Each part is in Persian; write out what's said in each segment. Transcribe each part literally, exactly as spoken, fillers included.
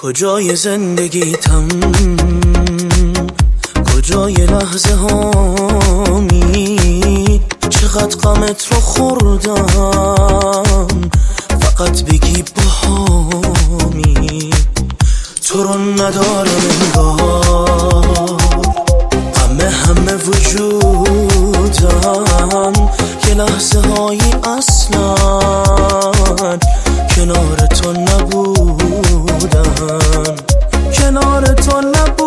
کجای زندگیتم، کجای لحظه هامی، چقدر غمت رو خوردم، فقط بگی باهامی. تو رو ندارم انگار، غم همه وجودم، یه لحظه هایی اصلا کنار تو نبودم، کنار تو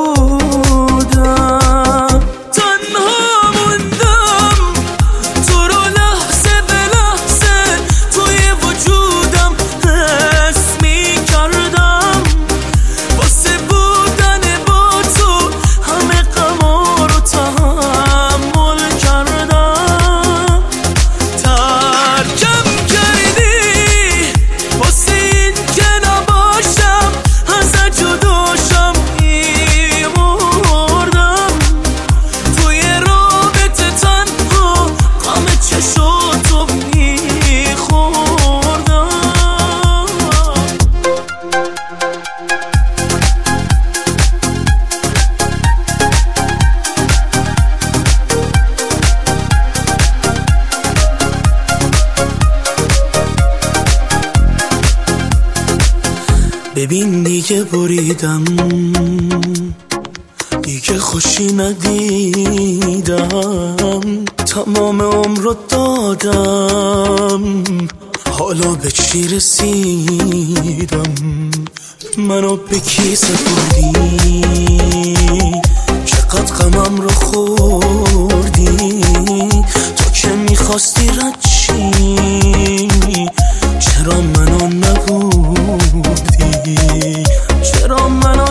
نبودم. تنها موندم تو رو لحظه به لحظه توی وجودم حس می کردم، واسه بودن با تو همه غما رو تحمل کردم. ترکم کردی واسه این که نباشم، ازت جداشم میمردم، توی رابطه تنها غم چشاتو میخوردم. ببین دیگه بریدم، دیگه خوشی ندیدم، تمام عمر رو دادم، حالا به چی رسیدم؟ منو به کی سپردی؟ چقدر غمم رو خوردی؟ تو که میخواستی رد چی؟ چرا منو نبودی؟ چرا منو